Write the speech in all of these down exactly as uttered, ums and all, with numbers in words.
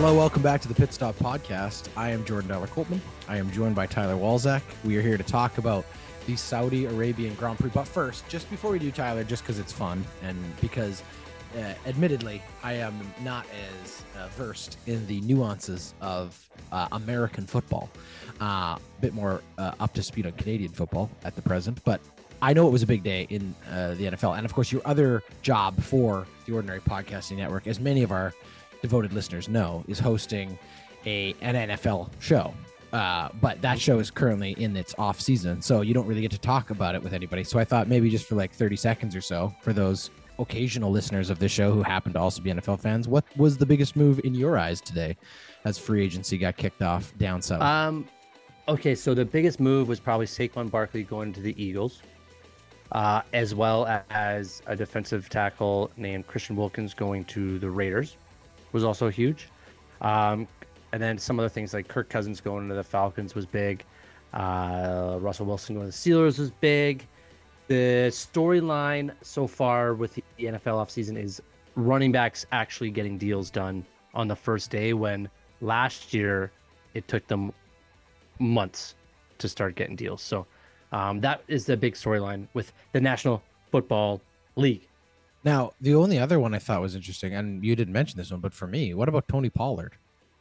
Hello, welcome back to the Pit Stop Podcast. I am Jordan Dollar Coltman. I am joined by Tyler Walzak. We are here to talk about the Saudi Arabian Grand Prix. But first, just before we do, Tyler, just because it's fun and because, uh, admittedly, I am not as uh, versed in the nuances of uh, American football. A uh, bit more uh, up to speed on Canadian football at the present, but I know it was a big day in uh, the N F L. And, of course, your other job for the Ordinary Podcasting Network, as many of our devoted listeners know, is hosting a an N F L show. Uh, but that show is currently in its off season, so you don't really get to talk about it with anybody. So I thought maybe just for like thirty seconds or so, for those occasional listeners of the show who happen to also be N F L fans, what was the biggest move in your eyes today as free agency got kicked off down south? Um, okay, so the biggest move was probably Saquon Barkley going to the Eagles, uh, as well as a defensive tackle named Christian Wilkins going to the Raiders. Was also huge. Um, and then some other things like Kirk Cousins going to the Falcons was big. Uh, Russell Wilson going to the Steelers was big. The storyline so far with the N F L offseason is running backs actually getting deals done on the first day, when last year it took them months to start getting deals. So um, that is the big storyline with the National Football League. Now, the only other one I thought was interesting, and you didn't mention this one, but for me, what about Tony Pollard?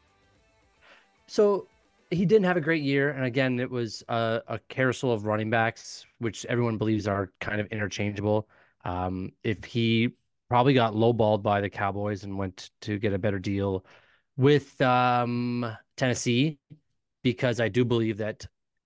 So he didn't have a great year. And again, it was a, a carousel of running backs, which everyone believes are kind of interchangeable. Um, if he probably got lowballed by the Cowboys and went to get a better deal with um, Tennessee, because I do believe that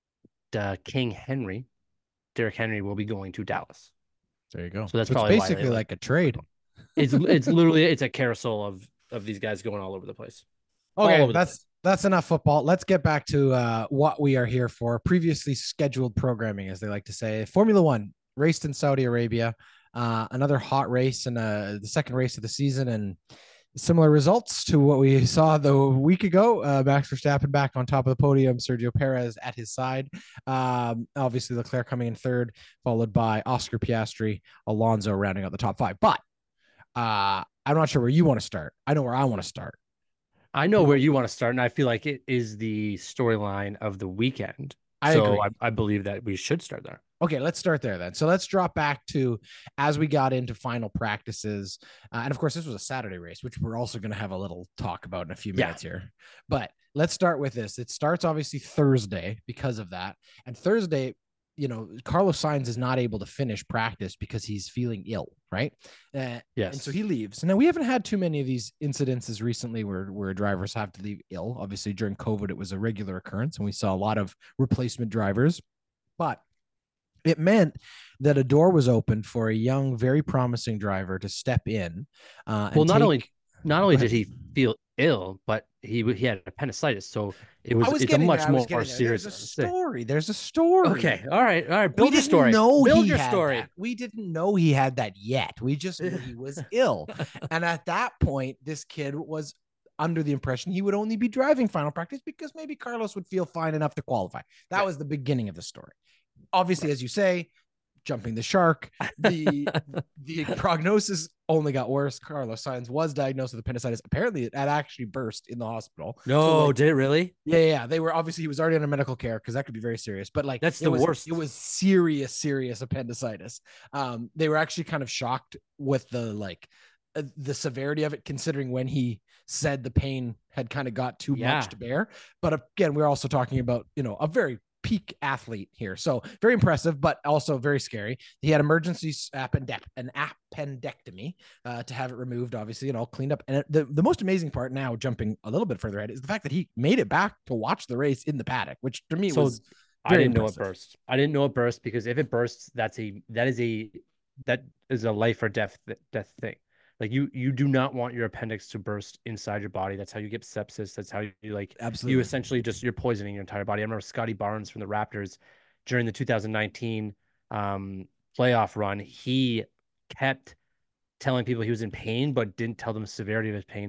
uh, King Henry, Derrick Henry, will be going to Dallas. There you go. So that's so probably it's basically why like a trade. It's it's literally it's a carousel of of these guys going all over the place. Okay, that's that's enough football. Let's get back to uh, what we are here for. Previously scheduled programming, as they like to say. Formula One raced in Saudi Arabia. Uh, another hot race and uh, the second race of the season, and similar results to what we saw the week ago. Uh, Max Verstappen back on top of the podium, Sergio Perez at his side. Um, obviously, Leclerc coming in third, followed by Oscar Piastri, Alonso rounding out the top five. But uh, I'm not sure where you want to start. I know where I want to start. I know where you want to start, and I feel like it is the storyline of the weekend. I so agree. I, I believe that we should start there. Okay, let's start there then. So let's drop back to as we got into final practices. Uh, and of course, this was a Saturday race, which we're also going to have a little talk about in a few minutes yeah. here. But let's start with this. It starts obviously Thursday because of that. And Thursday, you know, Carlos Sainz is not able to finish practice because he's feeling ill, right? Uh, yes. And so he leaves. Now, we haven't had too many of these incidences recently where, where drivers have to leave ill. Obviously, during COVID, it was a regular occurrence, and we saw a lot of replacement drivers. But it meant that a door was opened for a young, very promising driver to step in. Uh, well, not take... only not only did he feel ill, but he he had appendicitis, so it was, was it's a much there, more, more serious. There's a story. There's a story. Okay, all right, all right. Build we your story. Know Build he your had story. That. We didn't know he had that yet. We just knew he was ill, and at that point, this kid was under the impression he would only be driving final practice because maybe Carlos would feel fine enough to qualify. That right. was the beginning of the story. Obviously, right. as you say, jumping the shark, the the prognosis only got worse. Carlos Sainz was diagnosed with appendicitis. Apparently, it had actually burst in the hospital. No, so like, did it really? Yeah, yeah. They were obviously he was already under medical care because that could be very serious. But like that's the it was, worst. It was serious, serious appendicitis. Um, they were actually kind of shocked with the like uh, the severity of it, considering when he said the pain had kind of got too yeah. much to bear. But again, we're also talking about you know a very peak athlete here. So very impressive, but also very scary. He had emergency appendect an appendectomy uh, to have it removed, obviously, and all cleaned up. And the, the most amazing part now, jumping a little bit further ahead, is the fact that he made it back to watch the race in the paddock, which to me so was I didn't impressive. know it burst. I didn't know it burst because if it bursts, that's a that is a that is a life or death death thing. Like you, you do not want your appendix to burst inside your body. That's how you get sepsis. That's how you like, absolutely. You essentially just, you're poisoning your entire body. I remember Scotty Barnes from the Raptors during the two thousand nineteen um, playoff run. He kept telling people he was in pain, but didn't tell them the severity of his pain.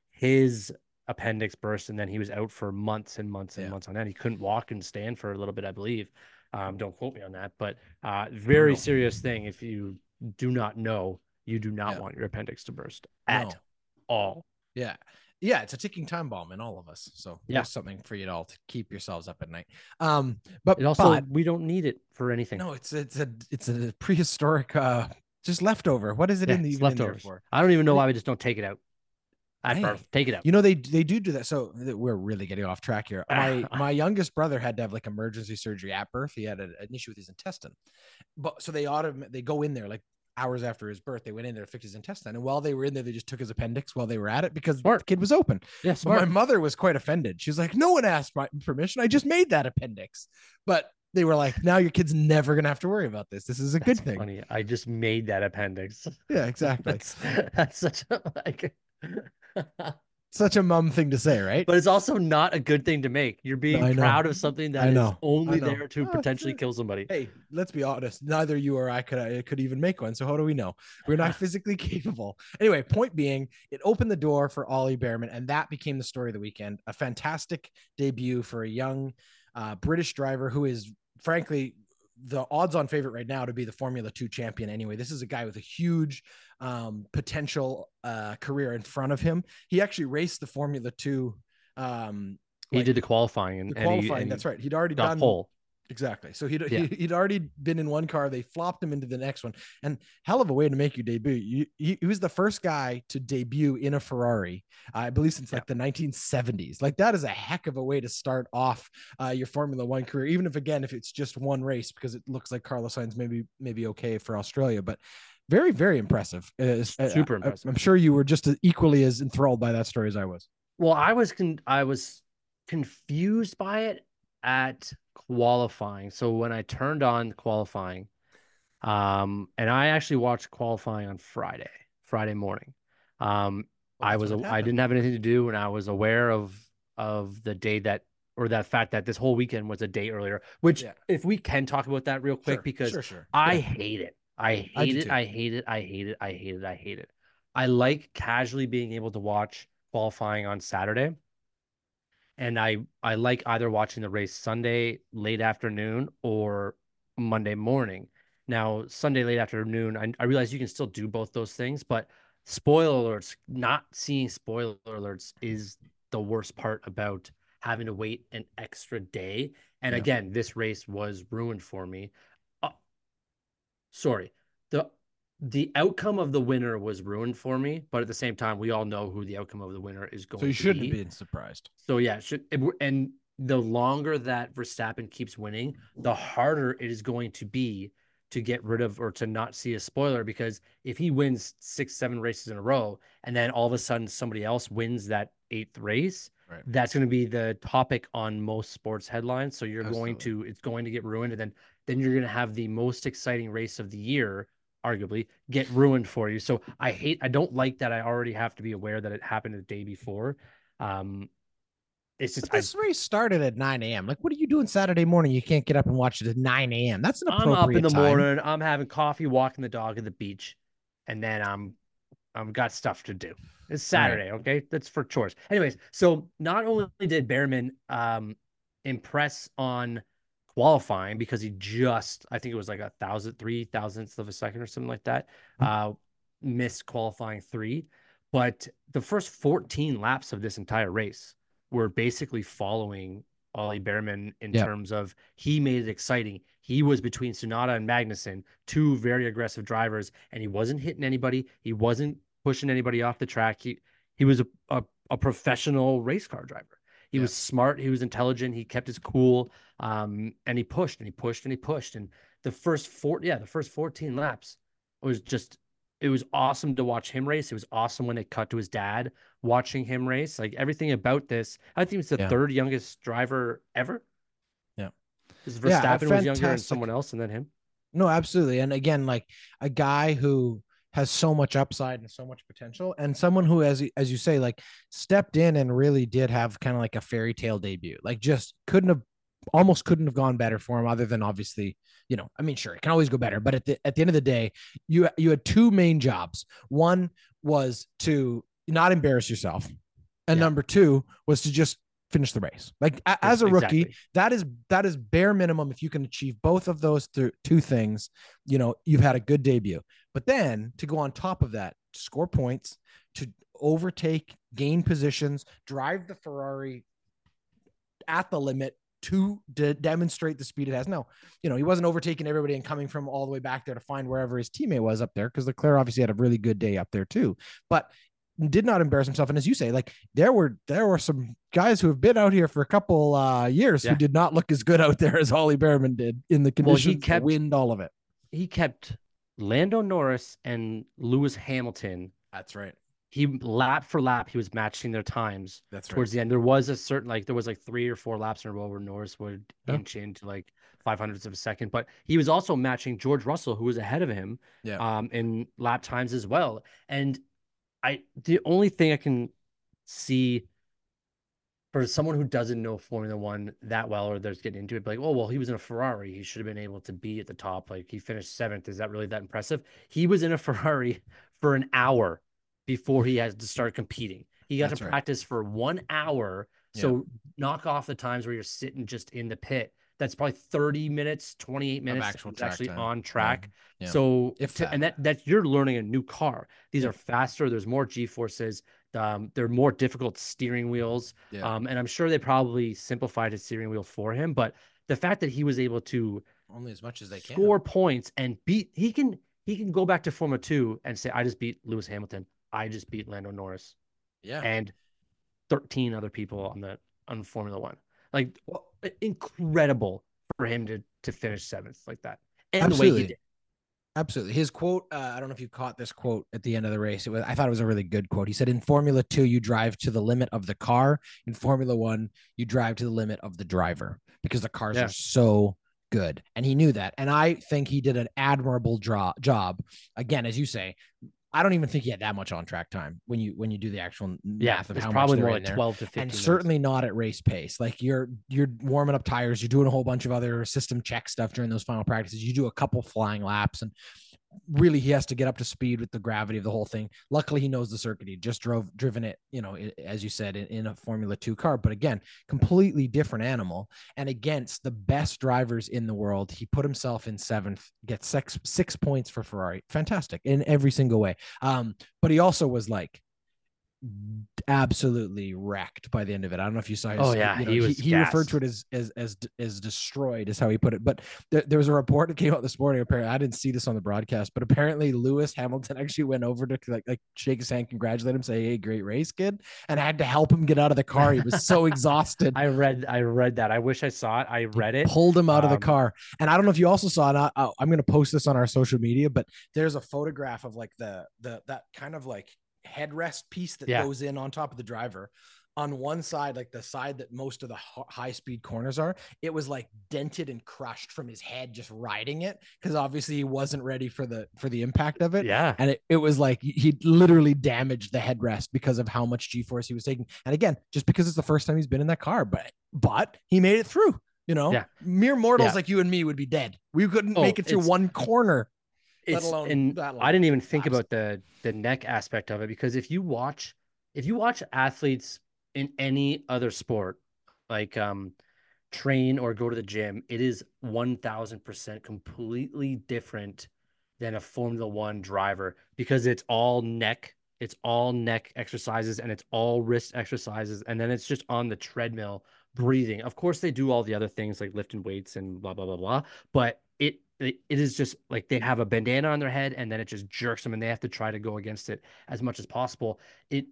His appendix burst, and then he was out for months and months and yeah. months on end. He couldn't walk and stand for a little bit, I believe. Um, don't quote me on that, but uh, very Brutal. serious thing. If you do not know, you do not yeah. want your appendix to burst at no. all. Yeah. Yeah, it's a ticking time bomb in all of us. So Yeah. there's something for you all to keep yourselves up at night. Um, but It also, but we don't need it for anything. no, it's it's a it's a prehistoric uh just leftover. What is it Yeah, in the, it's even in there leftovers. for? I don't even know And why it, we just don't take it out at hey, birth. Take it out. you know they they do do that. So th- we're really getting off track here. My my youngest brother had to have like emergency surgery at birth. He had a, an issue with his intestine, but so they autom- they go in there like hours after his birth. They went in there to fix his intestine, and while they were in there, they just took his appendix while they were at it because Smart. the kid was open. Yeah, But smart. my mother was quite offended. She's like, "No one asked my permission. I just made that appendix." But they were like, "Now your kid's never gonna have to worry about this. This is a That's good thing." funny. I just made that appendix. Yeah, exactly. That's that's such a like Such a mum thing to say, right? but it's also not a good thing to make. You're being I know. proud of something that I is know. only I know. there to Oh, potentially sure. kill somebody. Hey, let's be honest. Neither you or I could I could even make one. So how do we know? We're not physically capable. Anyway, point being, it opened the door for Ollie Bearman, and that became the story of the weekend. A fantastic debut for a young uh, British driver who is, frankly, the odds-on favorite right now to be the Formula Two champion. Anyway, this is a guy with a huge um, potential uh, career in front of him. He actually raced the Formula Two. Um, He like did the qualifying and the qualifying. and he, and that's right. He'd already got done pole. Exactly. So he'd, Yeah. he, he'd already been in one car. They flopped him into the next one. And hell of a way to make your debut. You, he, he was the first guy to debut in a Ferrari, uh, I believe, since like yeah. the nineteen seventies. Like that is a heck of a way to start off uh, your Formula One career, even if, again, if it's just one race, because it looks like Carlos Sainz maybe, maybe okay for Australia. But very, very impressive. Uh, Super I, impressive. I'm sure you were just equally as enthralled by that story as I was. Well, I was con- I was confused by it at qualifying. So when I turned on qualifying, um, and I actually watched qualifying on Friday, Friday morning. Um, well, I was I didn't have anything to do, and I was aware of of the day that or that fact that this whole weekend was a day earlier. Which, yeah. if we can talk about that real quick, sure, because sure, sure. I yeah. hate it. I hate I it. I hate it. I hate it. I hate it. I hate it. I like casually being able to watch qualifying on Saturday. And I, I like either watching the race Sunday late afternoon or Monday morning. Now, Sunday late afternoon, I, I realize you can still do both those things, but spoiler alerts, not seeing spoiler alerts is the worst part about having to wait an extra day. And yeah. again, this race was ruined for me. Uh, sorry. The The outcome of the winner was ruined for me, but at the same time, we all know who the outcome of the winner is going to be. So you shouldn't have been surprised. So yeah, should and the longer that Verstappen keeps winning, the harder it is going to be to get rid of or to not see a spoiler, because if he wins six, seven races in a row, and then all of a sudden somebody else wins that eighth race, right. that's going to be the topic on most sports headlines. So you're Absolutely. going to, it's going to get ruined. And then, then you're going to have the most exciting race of the year, arguably, get ruined for you. So I hate, I don't like that I already have to be aware that it happened the day before. Um, It's just but this I, race started at nine a.m. Like, what are you doing Saturday morning? You can't get up and watch it at nine a.m. That's an appropriate I'm up in the time. morning. I'm having coffee, walking the dog at the beach, and then I'm I've got stuff to do. It's Saturday, right. okay? That's for chores. Anyways, so not only did Bearman um, impress on qualifying, because he just, I think it was like a thousand, three thousandths of a second or something like that, mm-hmm. uh, missed qualifying three, but the first fourteen laps of this entire race were basically following Ollie Bearman in yep. terms of he made it exciting. He was between Tsunoda and Magnussen, two very aggressive drivers, and he wasn't hitting anybody. He wasn't pushing anybody off the track. He he was a, a, a professional race car driver. He yep. was smart. He was intelligent. He kept his cool, um, and he pushed and he pushed and he pushed. And the first four, yeah, the first fourteen laps was just, it was awesome to watch him race. It was awesome when they cut to his dad watching him race. Like everything about this, I think he's the yeah. third youngest driver ever. Yeah. Because Verstappen yeah, was younger than someone else and then him. No, absolutely. And again, like a guy who has so much upside and so much potential, and someone who, as, as you say, like stepped in and really did have kind of like a fairy tale debut, like just couldn't have, almost couldn't have gone better for him, other than obviously, you know, I mean, sure, it can always go better, but at the, at the end of the day, you, you had two main jobs. One was to not embarrass yourself. And yeah. number two was to just finish the race. Like a, as a rookie, exactly. that is, that is bare minimum. If you can achieve both of those th- two things, you know, you've had a good debut. But then to go on top of that, to score points, to overtake, gain positions, drive the Ferrari at the limit to de- demonstrate the speed it has. No, you know, he wasn't overtaking everybody and coming from all the way back there to find wherever his teammate was up there, because Leclerc obviously had a really good day up there too, but did not embarrass himself. And as you say, like there were there were some guys who have been out here for a couple uh, years yeah. who did not look as good out there as Ollie Behrman did in the conditions, well, he kept, the wind, all of it. He kept Lando Norris and Lewis Hamilton. That's right. He lap for lap, he was matching their times. That's towards right. the end. There was a certain, like, there was like three or four laps in a row where Norris would yeah. inch into like five hundredths of a second, but he was also matching George Russell, who was ahead of him yeah. um, in lap times as well. And I, the only thing I can see for someone who doesn't know Formula One that well, or there's getting into it, like, oh, well, he was in a Ferrari, he should have been able to be at the top. Like, he finished seventh. Is that really that impressive? He was in a Ferrari for an hour before he had to start competing. He got That's to practice right. for one hour. So yeah. knock off the times where you're sitting just in the pit. That's probably thirty minutes, twenty-eight minutes actual actually time. on track. Yeah. Yeah. So, if to, that. and that, that you're learning a new car. These yeah. are faster. There's more G-forces. Um, they're more difficult steering wheels. Yeah. Um, and I'm sure they probably simplified his steering wheel for him. But the fact that he was able to only as much as they score can. points and beat, he can, he can go back to Formula Two and say, I just beat Lewis Hamilton. I just beat Lando Norris. Yeah. And thirteen other people on the, on Formula One. Like, well, incredible for him to to finish seventh like that. And absolutely. the way he did. Absolutely. His quote, uh, I don't know if you caught this quote at the end of the race. It was, I thought it was a really good quote. He said, in Formula Two, you drive to the limit of the car. In Formula One, you drive to the limit of the driver, because the cars yeah. are so good. And he knew that. And I think he did an admirable draw, job. Again, as you say, I don't even think he had that much on track time when you when you do the actual yeah, math of how probably much more like there. twelve to fifteen and minutes. Certainly not at race pace. Like you're you're warming up tires, you're doing a whole bunch of other system check stuff during those final practices. You do a couple flying laps, and really he has to get up to speed with the gravity of the whole thing. Luckily, he knows the circuit. He just drove driven it, you know, as you said, in, in a Formula Two car. But again, completely different animal. And against the best drivers in the world, he put himself in seventh, gets six six points for Ferrari. Fantastic in every single way. Um, but he also was like absolutely wrecked by the end of it. I don't know if you saw his, oh yeah, you know, he was he, he referred to it as as as as destroyed is how he put it. But th- there was a report that came out this morning. Apparently, I didn't see this on the broadcast, but apparently Lewis Hamilton actually went over to like, like shake his hand, congratulate him, say, "Hey, great race, kid," and I had to help him get out of the car. He was so exhausted. I read I read that. I wish I saw it. I read he it. Pulled him out um, of the car. And I don't know if you also saw it. I, I'm going to post this on our social media, but there's a photograph of like the the that kind of like headrest piece that yeah. goes in on top of the driver. On one side, like the side that most of the high speed corners are, it was like dented and crushed from his head just riding it, because obviously he wasn't ready for the for the impact of it. Yeah, and it, it was like he literally damaged the headrest because of how much G-force he was taking. And again, just because it's the first time he's been in that car, but but he made it through. You know, yeah. mere mortals yeah. like you and me would be dead. We couldn't oh, make it through one corner. It's, and I didn't even think about the the neck aspect of it, because if you watch if you watch athletes in any other sport, like um train or go to the gym, it is one thousand percent completely different than a Formula One driver, because it's all neck, it's all neck exercises, and it's all wrist exercises, and then it's just on the treadmill breathing. Of course, they do all the other things like lifting weights and blah blah blah blah, but it It, it is just like they have a bandana on their head, and then it just jerks them, and they have to try to go against it as much as possible. It,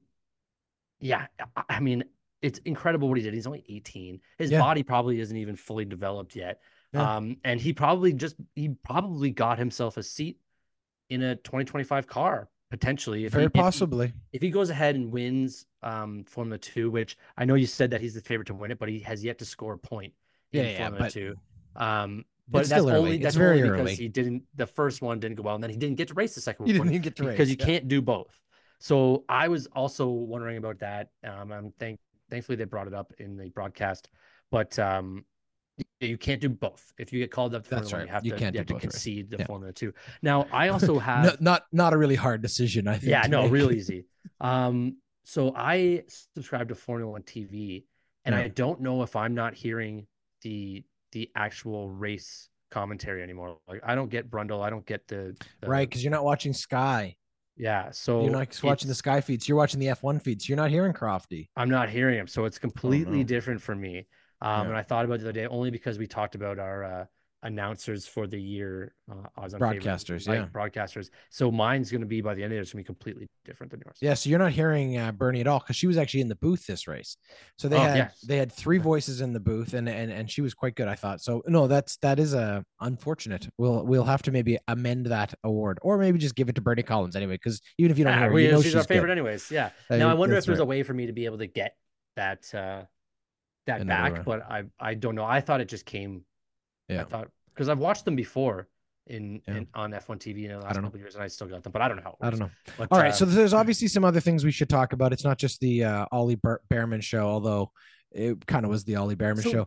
yeah, I mean, it's incredible what he did. He's only eighteen. His yeah. body probably isn't even fully developed yet. Yeah. Um, and he probably just, he probably got himself a seat in a twenty twenty-five car, potentially. If Very he, possibly. If he, if he goes ahead and wins um, Formula Two, which I know you said that he's the favorite to win it, but he has yet to score a point in yeah, Formula yeah, but... Two. Um, But it's that's still only early. that's it's very only because early. he didn't. The first one didn't go well, and then he didn't get to race the second He one. didn't even get to race because you yeah. can't do both. So I was also wondering about that. Um, I'm thank thankfully they brought it up in the broadcast, but um, you can't do both. If you get called up to that's Formula right. One, you have you to can't you have to both concede the yeah. Formula Two. Now I also have no, not not a really hard decision. I think. Yeah, no, make. real easy. Um, so I subscribe to Formula One T V, and yeah. I don't know if I'm not hearing the the actual race commentary anymore. Like I don't get Brundle, I don't get the, the... right, because you're not watching Sky. Yeah. You're So not watching the it's Sky feeds. You're watching the F one feeds. You're not hearing Crofty. I'm not hearing him, so it's Oh completely no. different for me. Um, Yeah. and I thought about it the other day only because we talked about our uh, announcers for the year, uh, odds on favorite Broadcasters. Yeah. like broadcasters. So mine's going to be by the end of it, it's going to be completely different than yours. Yeah, so you're not hearing uh, Bernie at all because she was actually in the booth this race. So they Oh had yes, they had three voices in the booth, and and and she was quite good, I thought. So no, that's that is a uh, unfortunate. We'll we'll have to maybe amend that award, or maybe just give it to Bernie Collins anyway, because even if you don't ah, hear her, you we, know she's our she's favorite good. anyways. Yeah. Now I Uh, wonder if that's there's right. a way for me to be able to get that uh, that Another back, one. but I I don't know. I thought it just came. I Yeah. thought because I've watched them before in, Yeah. in on F one T V in the I last don't know. couple of years, and I still got them, but I don't know how it I don't works. know. All But right. uh, So there's obviously some other things we should talk about. It's not just the uh, Ollie Ber- Behrman show, although it kind of was the Ollie Behrman so show.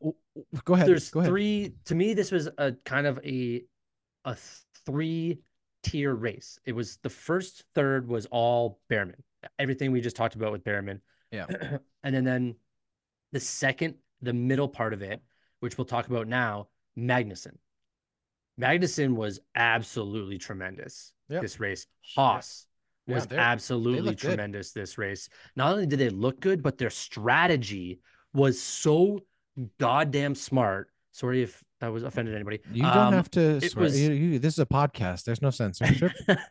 Go ahead. there's Go ahead. three. To me, this was a kind of a a three tier race. It was the first third was all Behrman, everything we just talked about with Behrman, Yeah. and then then the second, the middle part of it, which we'll talk about now, Magnussen. Magnussen was absolutely tremendous Yep. this race. Yeah. Haas Yeah. was They they absolutely look good. tremendous this race. Not only did they look good, but their strategy was so goddamn smart. Sorry if that was offended anybody. You don't Um, have to it swear. You, was you, this is a podcast. There's no censorship.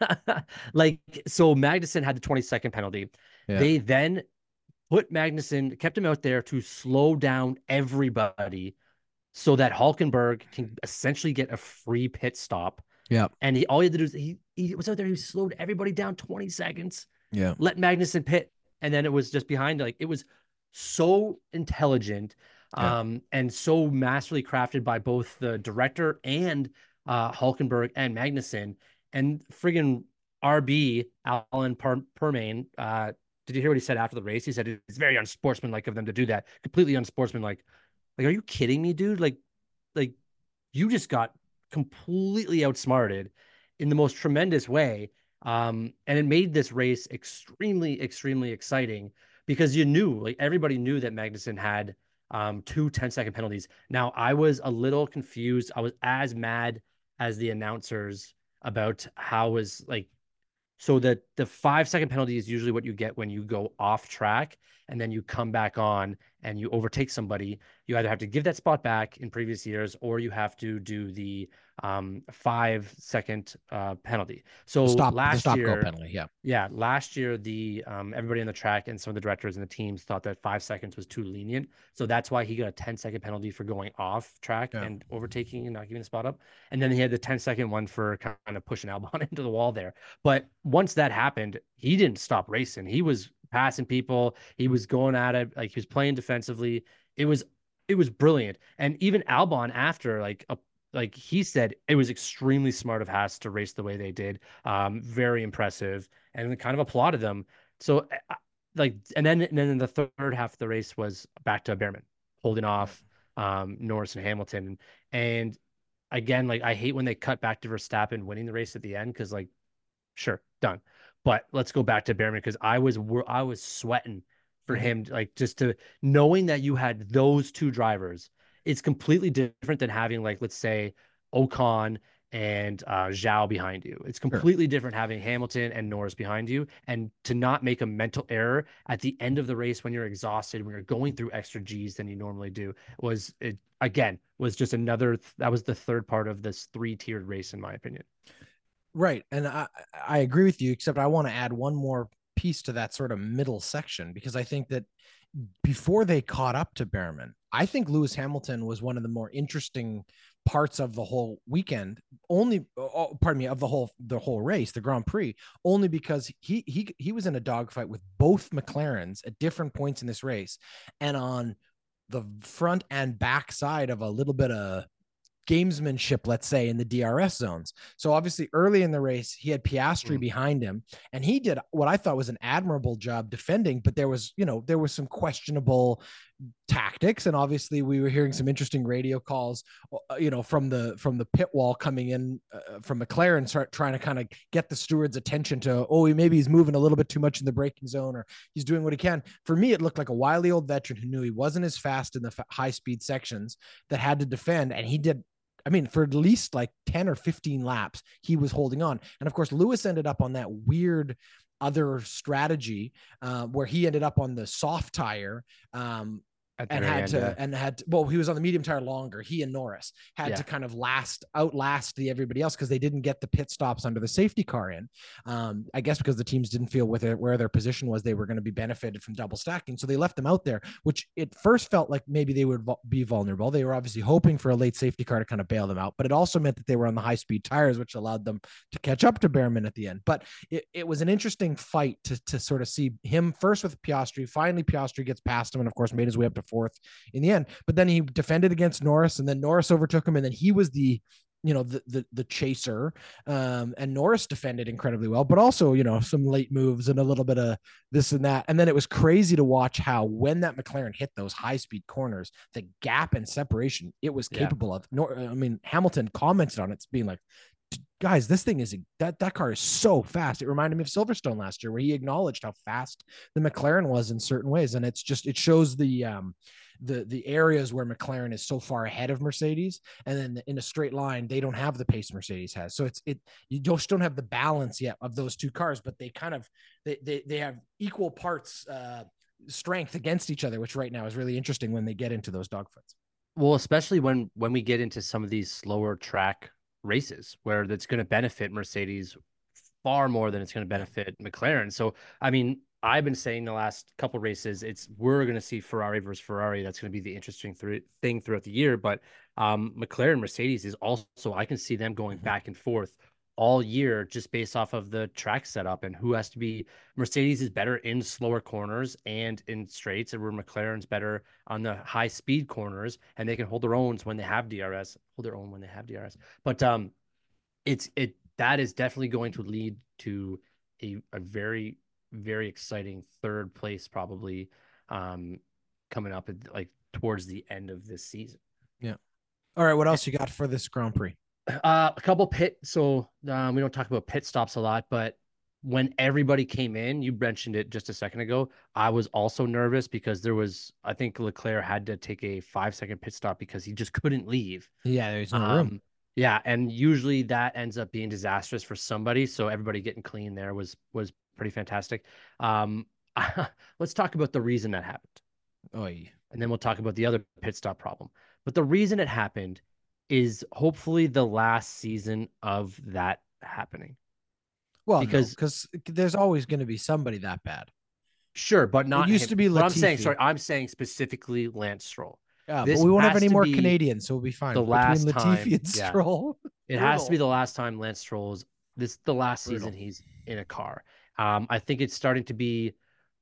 like so Magnussen had the twenty second penalty. Yeah. They then put Magnussen, kept him out there to slow down everybody so that Hulkenberg can essentially get a free pit stop. Yeah. And he all he had to do is he, he was out there, he slowed everybody down twenty seconds, Yeah. let Magnussen pit, and then it was just behind. Like it was so intelligent Yeah. um, and so masterfully crafted by both the director and uh, Hulkenberg and Magnussen. And friggin' R B, Alan per- Permain, uh, did you hear what he said after the race? He said it's very unsportsmanlike of them to do that. Completely unsportsmanlike. Like, are you kidding me, dude? Like, like you just got completely outsmarted in the most tremendous way. Um, and it made this race extremely, extremely exciting because you knew, like everybody knew that Magnussen had um, two ten second penalties. Now, I was a little confused. I was as mad as the announcers about how was like so the the five second penalty is usually what you get when you go off track and then you come back on and you overtake somebody. You either have to give that spot back in previous years or you have to do the um, five second uh, penalty. The So stop the last stop go year, penalty. Yeah. yeah, last year the um, everybody on the track and some of the directors and the teams thought that five seconds was too lenient, so that's why he got a ten second penalty for going off track Yeah. and overtaking and not giving the spot up, and then he had the ten second one for kind of pushing Albon into the wall there. But once that happened, he didn't stop racing. He was passing people. He was going at it like he was playing defensively. It was it was brilliant, and even Albon after like a like he said it was extremely smart of Haas to race the way they did. Um, very impressive, and kind of applauded them. So, like, and then and then in the third half of the race was back to Behrman holding off um, Norris and Hamilton, and again, like I hate when they cut back to Verstappen winning the race at the end because like, sure, done. But let's go back to Behrman because I was I was sweating for Mm-hmm. him, like just to knowing that you had those two drivers. It's completely different than having like let's say Ocon and uh, Zhao behind you. It's Sure. completely different having Hamilton and Norris behind you, and to not make a mental error at the end of the race when you're exhausted, when you're going through extra G's than you normally do, was it again was just another. That was the third part of this three tiered race, in my opinion. Right. And I, I agree with you, except I want to add one more piece to that sort of middle section, because I think that before they caught up to Behrman, I think Lewis Hamilton was one of the more interesting parts of the whole weekend, only oh, pardon me, of the whole the whole race, the Grand Prix, only because he he he was in a dogfight with both McLarens at different points in this race, and on the front and back side of a little bit of gamesmanship, let's say, in the D R S zones. So obviously early in the race, he had Piastri mm. behind him, and he did what I thought was an admirable job defending, but there was, you know, there was some questionable tactics. And obviously we were hearing some interesting radio calls, you know, from the, from the pit wall coming in uh, from McLaren, start trying to kind of get the steward's attention to, oh, maybe he's moving a little bit too much in the braking zone, or he's doing what he can. For me, it looked like a wily old veteran who knew he wasn't as fast in the high speed sections that had to defend. And he did I mean, for at least like ten or fifteen laps, he was holding on. And of course, Lewis ended up on that weird other strategy uh, where he ended up on the soft tire. Um, At the and very had end, to yeah. and had to, well, he was on the medium tire longer. He and Norris had Yeah. to kind of last outlast the everybody else because they didn't get the pit stops under the safety car in. Um, I guess because the teams didn't feel with it where their position was, they were going to be benefited from double stacking, so they left them out there, which it first felt like maybe they would be vulnerable. They were obviously hoping for a late safety car to kind of bail them out, but it also meant that they were on the high speed tires, which allowed them to catch up to Behrman at the end. But it, it was an interesting fight to to sort of see him first with Piastri. Finally, Piastri gets past him and of course made his way up to fourth in the end. But then he defended against Norris, and then Norris overtook him, and then he was the you know the the, the chaser. Um, and Norris defended incredibly well, but also you know some late moves and a little bit of this and that. And then it was crazy to watch how when that McLaren hit those high speed corners, the gap and separation it was capable yeah. of. Nor, I mean, Hamilton commented on it, being like, guys, this thing is that that car is so fast. It reminded me of Silverstone last year, where he acknowledged how fast the McLaren was in certain ways, and it's just it shows the um, the the areas where McLaren is so far ahead of Mercedes, and then in a straight line they don't have the pace Mercedes has. So it's it you just don't have the balance yet of those two cars, but they kind of they they, they have equal parts uh, strength against each other, which right now is really interesting when they get into those dogfights. Well, especially when when we get into some of these slower track races where that's going to benefit Mercedes far more than it's going to benefit McLaren. So, I mean, I've been saying the last couple races, it's we're going to see Ferrari versus Ferrari. That's going to be the interesting th- thing throughout the year. But um, McLaren Mercedes is also, I can see them going mm-hmm. back and forth all year just based off of the track setup and who has to be. Mercedes is better in slower corners and in straights, and where McLaren's better on the high speed corners, and they can hold their own when they have D R S, hold their own when they have D R S. But um, it's it that is definitely going to lead to a, a very, very exciting third place probably um, coming up at, like towards the end of this season. Yeah. All right. What else you got for this Grand Prix? Uh, a couple pit. So um, we don't talk about pit stops a lot, but when everybody came in, you mentioned it just a second ago, I was also nervous because there was, I think Leclerc had to take a five second pit stop because he just couldn't leave. Yeah, there's no um, room. Yeah, and usually that ends up being disastrous for somebody. So everybody getting clean there was was pretty fantastic. Um, let's talk about the reason that happened. Oh, yeah. And then we'll talk about the other pit stop problem. But the reason it happened is hopefully the last season of that happening. Well, because no, because there's always going to be somebody that bad. Sure, but not it used him. to be Latifi. But I'm saying, sorry, I'm saying specifically Lance Stroll. Yeah, this but we won't have any more Canadians, so we'll be fine. The Between last Latifi time, and Stroll, yeah. It has to be the last time Lance Stroll is this the last Brutal. season he's in a car. Um, I think it's starting to be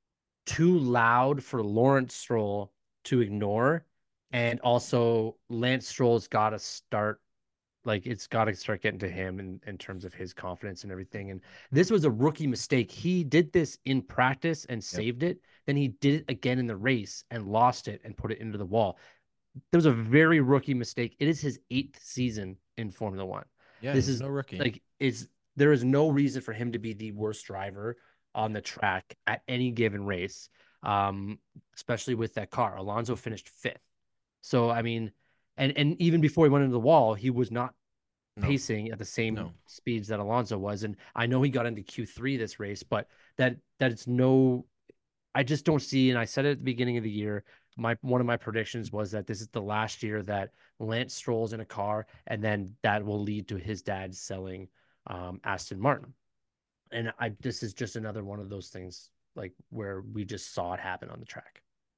too loud for Lawrence Stroll to ignore, and also Lance Stroll's got to start. Like it's got to start getting to him in, in terms of his confidence and everything. And this was a rookie mistake. He did this in practice and saved yep. it. Then he did it again in the race and lost it and put it into the wall. There was a very rookie mistake. It is his eighth season in Formula One. Yeah, this is no rookie. Like it's there is no reason for him to be the worst driver on the track at any given race, um, especially with that car. Alonso finished fifth. So I mean. And and even before he went into the wall, he was not no. pacing at the same no. speeds that Alonso was. And I know he got into Q three this race, but that that it's no, I just don't see. And I said it at the beginning of the year. My one of my predictions was that this is the last year that Lance Stroll's in a car, and then that will lead to his dad selling um, Aston Martin. And I this is just another one of those things like where we just saw it happen on the track.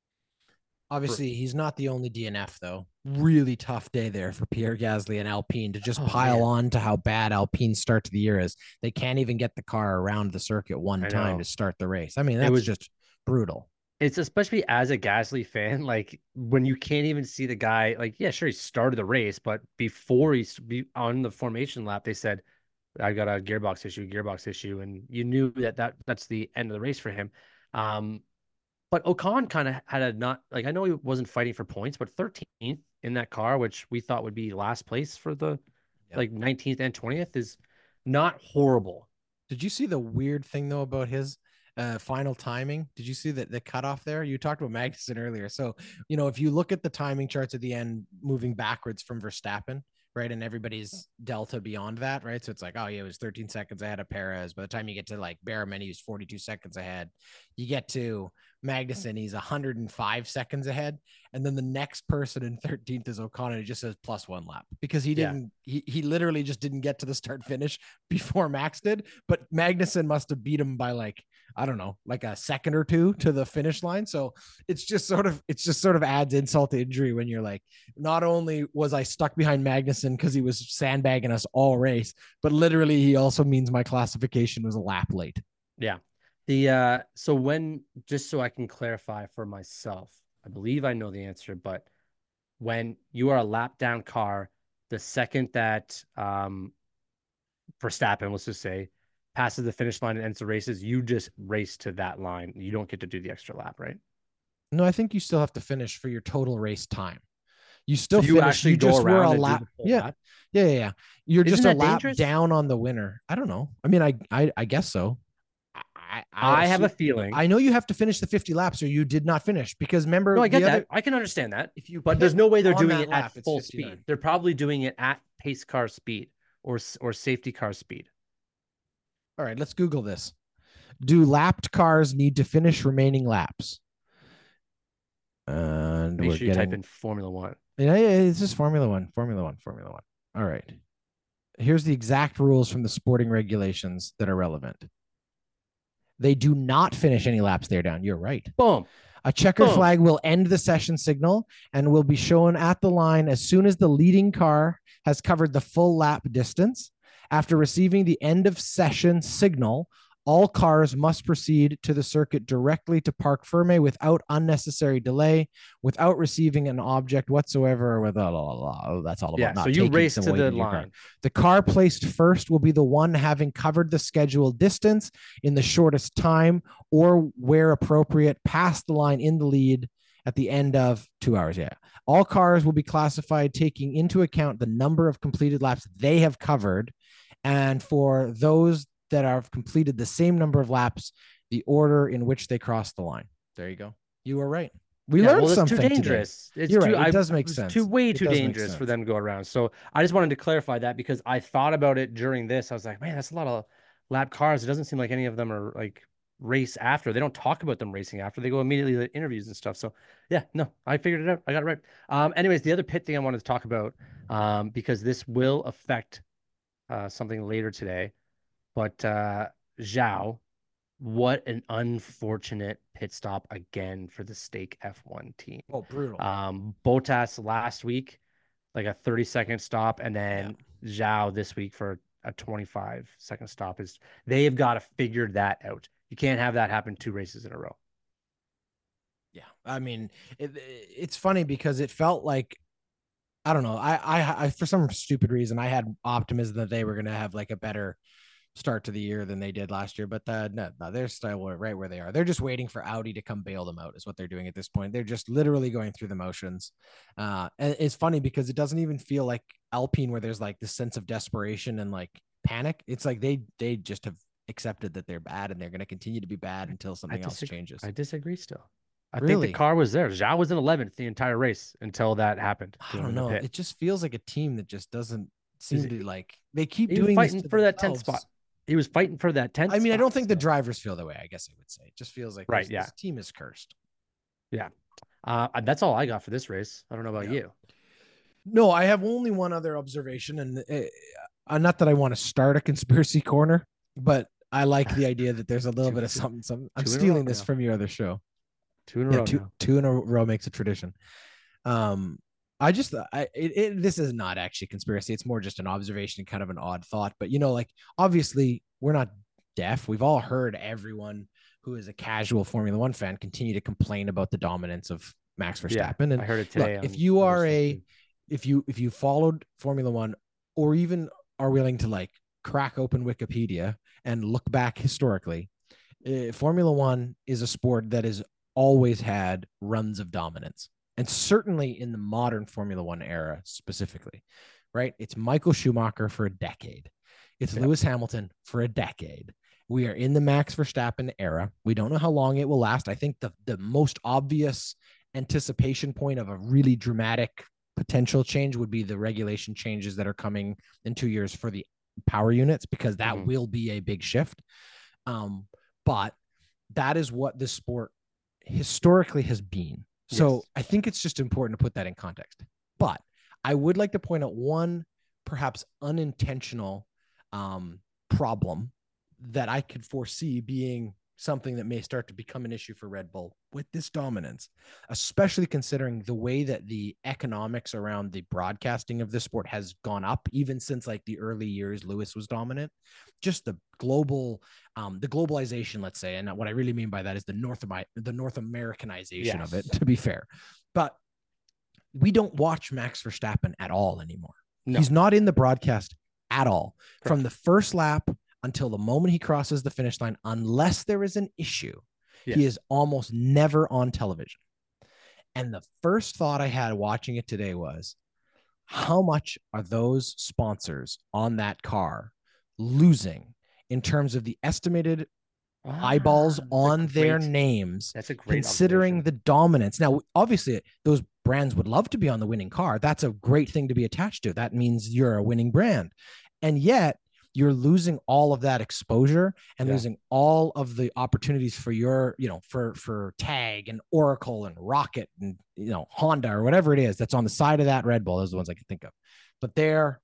Obviously, he's not the only D N F, though. Really tough day there for Pierre Gasly and Alpine to just oh, pile man. on to how bad Alpine's start to the year is. They can't even get the car around the circuit one I time know. to start the race. I mean, that was just brutal. It's especially as a Gasly fan, like when you can't even see the guy, like, yeah, sure, he started the race, but before he's be on the formation lap, they said, I got a gearbox issue, gearbox issue. And you knew that, that that's the end of the race for him. Um, But Ocon kind of had a not like I know he wasn't fighting for points, but thirteenth in that car, which we thought would be last place for the yep. like nineteenth and twentieth, is not horrible. Did you see the weird thing though about his uh, final timing? Did you see that the cutoff there? You talked about Magnussen earlier. So, you know, if you look at the timing charts at the end, moving backwards from Verstappen, right? And everybody's delta beyond that, right? So it's like, oh yeah, it was thirteen seconds ahead of Perez. By the time you get to like Behrman, he was forty-two seconds ahead. You get to Magnussen, he's one hundred five seconds ahead. And then the next person in thirteenth is O'Connor. He just says plus one lap because he didn't, yeah. he, he literally just didn't get to the start finish before Max did. But Magnussen must have beat him by like, I don't know, like a second or two to the finish line. So it's just sort of, it's just sort of adds insult to injury when you're like, not only was I stuck behind Magnussen because he was sandbagging us all race, but literally he also means my classification was a lap late. Yeah. The, uh, so when, just so I can clarify for myself, I believe I know the answer, but when you are a lap down car, the second that, um, Verstappen, let's just say, passes the finish line and ends the races, you just race to that line. You don't get to do the extra lap, right? No, I think you still have to finish for your total race time. You still so you finish. actually you go just around were a and lap. do the full Yeah. lap? yeah, yeah, yeah. You're Isn't just a that lap dangerous? down on the winner. I don't know. I mean, I, I, I guess so. I, I, I have assume, a feeling. I know you have to finish the fifty laps, or you did not finish. Because remember, no, I get the that. other, I can understand that. If you, but there's no way they're doing it lap, at full speed. They're probably doing it at pace car speed or or safety car speed. All right, let's Google this. Do lapped cars need to finish remaining laps? And Make we're sure you getting, type in Formula One. Yeah, yeah, it's just Formula One, Formula One, Formula One. All right. Here's the exact rules from the sporting regulations that are relevant. They do not finish any laps there down. You're right. Boom. A checkered Boom. flag will end the session signal and will be shown at the line as soon as the leading car has covered the full lap distance. After receiving the end of session signal, all cars must proceed to the circuit directly to Parc Ferme without unnecessary delay, without receiving an object whatsoever, or with blah, blah, blah. Oh, that's all about yeah, not so you taking race some to weight the into your car. line. The car placed first will be the one having covered the scheduled distance in the shortest time, or where appropriate, past the line in the lead at the end of two hours. Yeah. All cars will be classified taking into account the number of completed laps they have covered. And for those that have completed the same number of laps, the order in which they crossed the line. There you go. You were right. We yeah, learned well, it's something too dangerous. Today. It's You're too, right. It I, does make sense. Too way it too dangerous for them to go around. So I just wanted to clarify that because I thought about it during this. I was like, man, that's a lot of lap cars. It doesn't seem like any of them are like race after. They don't talk about them racing after. They go immediately to interviews and stuff. So yeah, no, I figured it out. I got it right. Um, anyways, the other pit thing I wanted to talk about, um, because this will affect uh, something later today, but uh, Zhao. What an unfortunate pit stop again for the Stake F one team. Oh, brutal. Um, Bottas last week, like a thirty second stop, and then yeah. Zhao this week for a twenty-five second stop. Is they have got to figure that out. You can't have that happen two races in a row. Yeah, I mean, it, it's funny because it felt like, I don't know, I, I, I for some stupid reason, I had optimism that they were going to have like a better start to the year than they did last year, but uh, no, no, they're still right where they are. They're just waiting for Audi to come bail them out is what they're doing at this point. They're just literally going through the motions. Uh, and it's funny because it doesn't even feel like Alpine where there's like this sense of desperation and like panic. It's like they they just have accepted that they're bad and they're going to continue to be bad until something else changes. I disagree still. I really? think the car was there. Zhao was in eleventh the entire race until that happened. I don't know. It just feels like a team that just doesn't seem it, to like, they keep he doing was fighting this for themselves. that tenth spot. He was fighting for that tenth. I mean, spot, I don't think so. the drivers feel that way. I guess I would say it just feels like right. this, Yeah. this team is cursed. Yeah. Uh, that's all I got for this race. I don't know about yeah. you. No, I have only one other observation, and uh, not that I want to start a conspiracy corner, but I like the idea that there's a little two, bit of something. Something. I'm two stealing this now. from your other show. Two in a yeah, row. Two, now. two in a row makes a tradition. Um, I just, I, it, it, this is not actually conspiracy. It's more just an observation, kind of an odd thought. But, you know, like, obviously, we're not deaf. We've all heard everyone who is a casual Formula One fan continue to complain about the dominance of Max Verstappen. Yeah, and I heard it today. Look, if you are a, if you, if you followed Formula One or even are willing to like crack open Wikipedia and look back historically, uh, Formula One is a sport that has always had runs of dominance. And certainly in the modern Formula One era specifically, right? It's Michael Schumacher for a decade. It's yep. Lewis Hamilton for a decade. We are in the Max Verstappen era. We don't know how long it will last. I think the, the most obvious anticipation point of a really dramatic potential change would be the regulation changes that are coming in two years for the power units, because that Mhm. will be a big shift. Um, but that is what this sport historically has been. So Yes. I think it's just important to put that in context. But I would like to point out one perhaps unintentional um, problem that I could foresee being something that may start to become an issue for Red Bull with this dominance, especially considering the way that the economics around the broadcasting of this sport has gone up, even since like the early years Lewis was dominant. Just the global, um, the globalization, let's say, and what I really mean by that is the North the North Americanization Yes. of it, to be fair. But we don't watch Max Verstappen at all anymore. No. He's not in the broadcast at all. Correct. From the first lap until the moment he crosses the finish line, unless there is an issue, Yes. he is almost never on television. And the first thought I had watching it today was, how much are those sponsors on that car losing in terms of the estimated eyeballs Ah, on their great, names, that's a great considering the dominance? Now, obviously, those brands would love to be on the winning car. That's a great thing to be attached to. That means you're a winning brand. And yet, you're losing all of that exposure and Yeah. losing all of the opportunities for your, you know, for for Tag and Oracle and Rocket and, you know, Honda or whatever it is that's on the side of that Red Bull. Those are the ones I can think of. But they're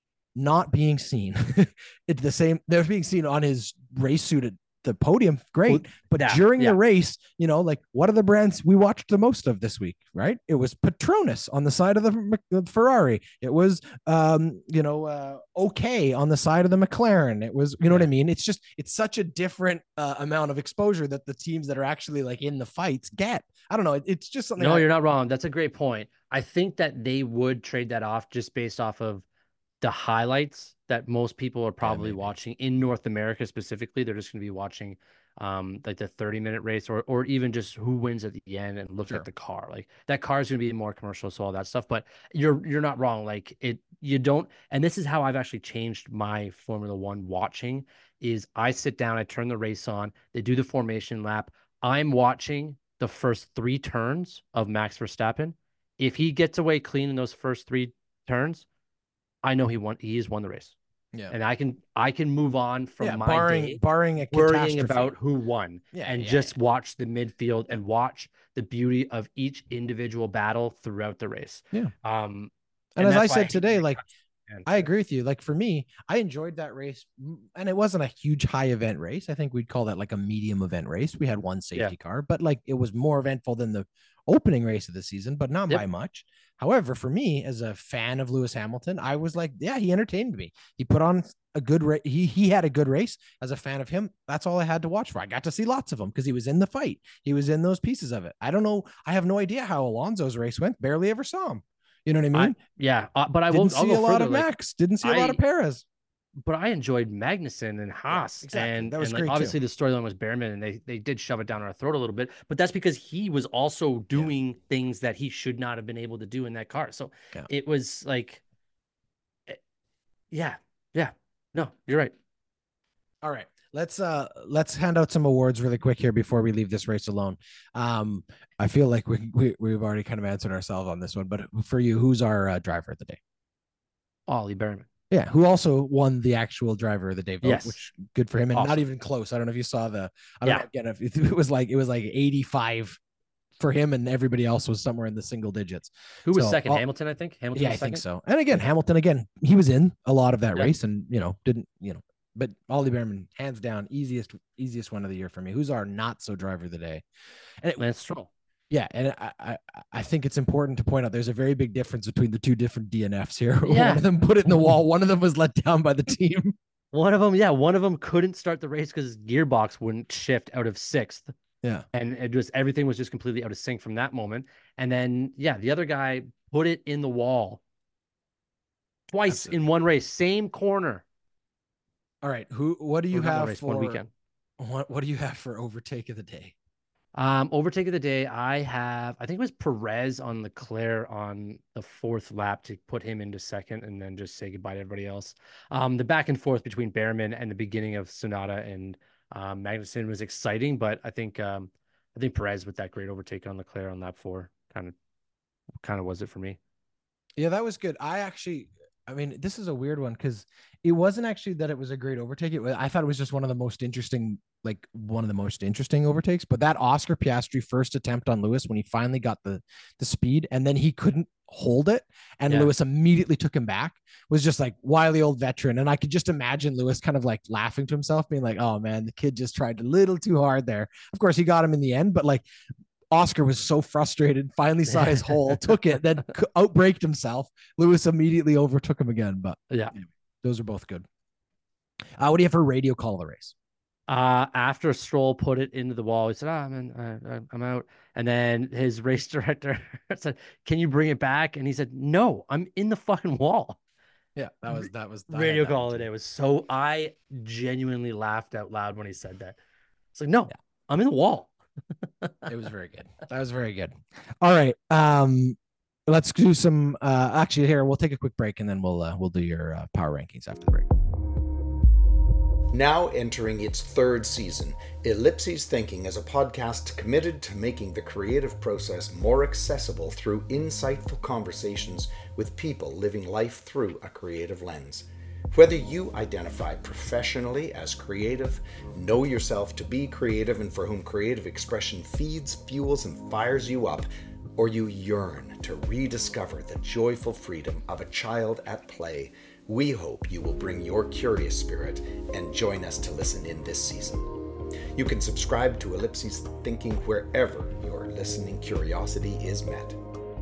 not being seen. It's the same. They're being seen on his race suit at the podium. Great. Well, but yeah, during yeah. the race, you know, like what are the brands we watched the most of this week, right? It was Petronas on the side of the, the Ferrari. It was, um, you know, uh, okay on the side of the McLaren. It was, you know Yeah. what I mean? It's just, it's such a different uh, amount of exposure that the teams that are actually like in the fights get. I don't know. It, it's just something. No, I, you're not wrong. That's a great point. I think that they would trade that off just based off of the highlights that most people are probably maybe. watching in North America specifically. They're just going to be watching um like the thirty minute race, or or even just who wins at the end and look Sure. at the car. Like that car is going to be more commercial, so all that stuff. But you're you're not wrong. Like it, you don't. And this is how I've actually changed my Formula One watching. Is I sit down, I turn the race on, they do the formation lap. I'm watching the first three turns of Max Verstappen. If he gets away clean in those first three turns, I know he won. He has won the race. Yeah. And I can I can move on from Yeah, my barring day, barring a worrying catastrophe. about who won, Yeah, and yeah, just yeah. watch the midfield and watch the beauty of each individual battle throughout the race. Yeah. Um, And, and as I that's why said hate today, the like cuts. And I agree with you. Like for me, I enjoyed that race, m- and it wasn't a huge high event race. I think we'd call that like a medium event race. We had one safety Yeah. car, but like it was more eventful than the opening race of the season, but not Yep. by much. However, for me as a fan of Lewis Hamilton, I was like, yeah, he entertained me. He put on a good race. He he had a good race. As a fan of him, that's all I had to watch for. I got to see lots of them because he was in the fight. He was in those pieces of it. I don't know. I have no idea how Alonso's race went. Barely ever saw him. You know what I mean? I, yeah, uh, but I Didn't will. I'll see go a lot further. of Like, Max. Didn't see a lot of I, Perez. but I enjoyed Magnussen and Haas, exactly. and That was and like great, obviously too. the storyline was Behrman, and they they did shove it down our throat a little bit, but that's because he was also doing things that he should not have been able to do in that car. So Yeah. it was like, eh, yeah, yeah, no, you're right. All right. Let's uh let's hand out some awards really quick here before we leave this race alone. Um, I feel like we, we we've already kind of answered ourselves on this one, but for you, who's our uh, driver of the day? Ollie Behrman. Yeah, who also won the actual driver of the day vote, Yes. which good for him, and not Awesome. even close. I don't know if you saw the. I don't Yeah. know again if it was like it was like eighty-five for him, and everybody else was somewhere in the single digits. Who was So, second? all- Hamilton, I think. Hamilton. Yeah, was I think second? so. And again, Hamilton again, he was in a lot of that Yeah. race, and you know didn't you know. But Ollie Behrman, hands down, easiest easiest one of the year for me. Who's our not so driver of the day? And it, Lance Stroll. yeah, and I, I I think it's important to point out there's a very big difference between the two different D N Fs here. Yeah. One of them put it in the wall. One of them was let down by the team. One of them, yeah, one of them couldn't start the race because his gearbox wouldn't shift out of sixth. Yeah. And it just everything was just completely out of sync from that moment. And then, yeah, the other guy put it in the wall twice Absolutely. in one race, same corner. All right. Who? What do you Or not one have race, for one weekend? What What do you have for overtake of the day? Um, overtake of the day, I have, I think it was Perez on Leclerc on the fourth lap to put him into second and then just say goodbye to everybody else. Um, the back and forth between Behrman and the beginning of Sonata and um, Magnussen was exciting, but I think um, I think Perez with that great overtake on Leclerc on lap four kind of kind of was it for me. Yeah, that was good. I actually, I mean, this is a weird one because it wasn't actually that it was a great overtake. It was, I thought it was just one of the most interesting, like one of the most interesting overtakes. But that Oscar Piastri first attempt on Lewis when he finally got the the speed and then he couldn't hold it, and Yeah. Lewis immediately took him back was just like wily old veteran. And I could just imagine Lewis kind of like laughing to himself, being like, "Oh man, the kid just tried a little too hard there." Of course, he got him in the end, but like Oscar was so frustrated, finally saw his hole, took it, then outbraked himself. Lewis immediately overtook him again. But Yeah. anyway, those are both good. Uh, what do you have for radio call of the race? Uh, after Stroll put it into the wall, he said, "Ah, I'm in, I, I'm out." And then his race director said, "Can you bring it back?" And he said, "No, I'm in the fucking wall." Yeah, that was that was Radio call of the day was so I genuinely laughed out loud when he said that. It's like, no, yeah. I'm in the wall. It was very good. That was very good. All right. Um, let's do some. Uh, actually, here we'll take a quick break and then we'll uh, we'll do your uh, power rankings after the break. Now entering its third season, Ellipses Thinking is a podcast committed to making the creative process more accessible through insightful conversations with people living life through a creative lens. Whether you identify professionally as creative, know yourself to be creative and for whom creative expression feeds, fuels, and fires you up, or you yearn to rediscover the joyful freedom of a child at play, we hope you will bring your curious spirit and join us to listen in this season. You can subscribe to Ellipses Thinking wherever your listening curiosity is met.